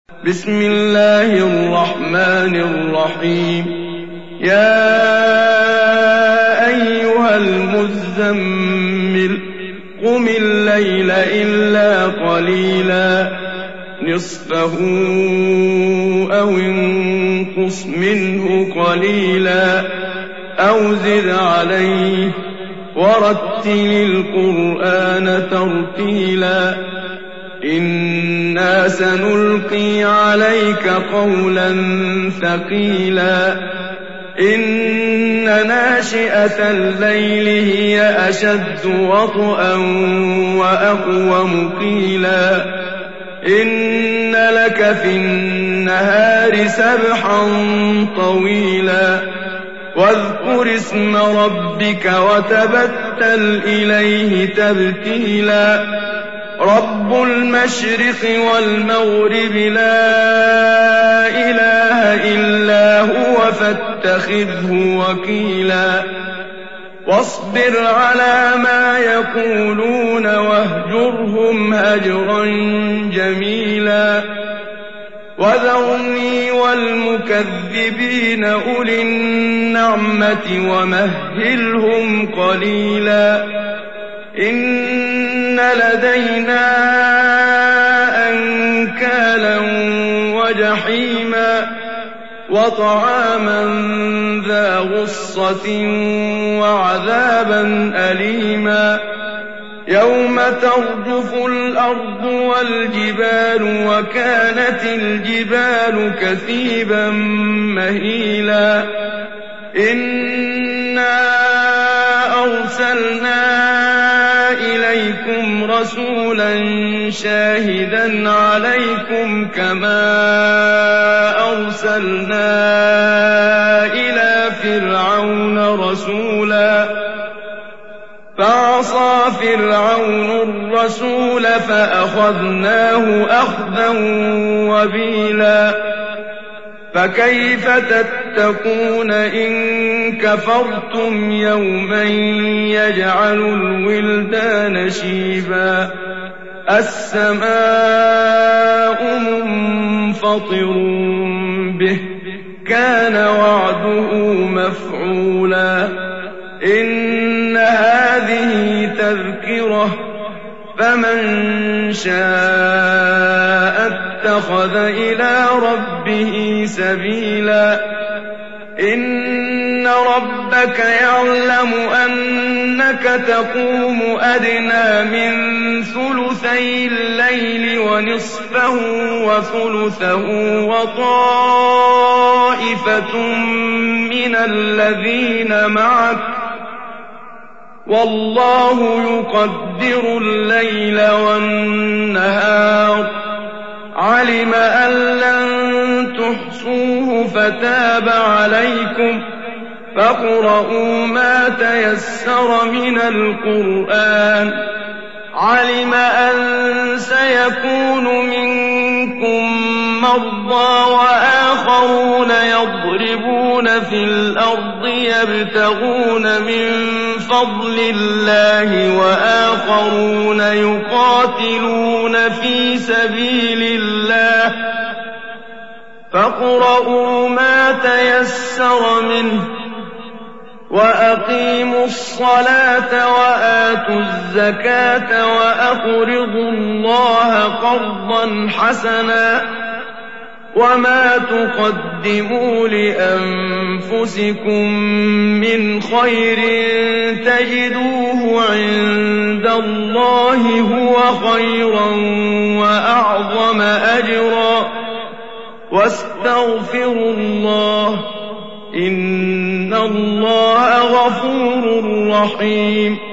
بسم الله الرحمن الرحيم. يا أيها المزمل قم الليل إلا قليلا نصفه أو انقص منه قليلا أو زد عليه ورتل القرآن ترتيلا إنا سنلقي عليك قولا ثقيلا إن ناشئة الليل هي أشد وطئا وأقوم قيلا إن لك في النهار سبحا طويلا واذكر اسم ربك وتبتل إليه تبتيلا رب المشرق والمغرب لا إله إلا هو فاتخذه وكيلا واصبر على ما يقولون واهجرهم هجرا جميلا وذرني والمكذبين أولي النعمة ومهلهم قليلا إن لدينا أنكالا وجحيما وطعاما ذا غصة وعذابا أليما يوم ترجف الأرض والجبال وكانت الجبال كثيبا مهيلا إنا أرسلنا إليكم رسولا شاهدا عليكم كما أرسلنا إلى فرعون رسولا فعصى فرعون الرسول فأخذناه أخذا وبيلا فكيف تتقون إن كفرتم يوما يجعل الولدان شيبا السماء منفطر به كان وعده مفعولا إن هذه تذكرة فمن شاء اتخذ إلى ربه سبيلا إن ربك يعلم أنك تقوم أدنى من ثلثي الليل ونصفه وثلثه وطائفة من الذين معك والله يقدر الليل والنهار علم أن لن تحصوه فتاب عليكم فاقرؤوا ما تيسر من القرآن علم أن سيكون منكم مرضى وآخرون يضربون في الأرض يبتغون من فضل الله وآخرون يقاتلون في سبيل الله فاقرؤوا ما تيسر منه وأقيموا الصلاة وآتوا الزكاة وأقرضوا الله قرضا حسنا وما تقدموا لأنفسكم من خير تجدوه عند الله هو خيرا وأعظم أجرا واستغفروا الله إن الله غفور رحيم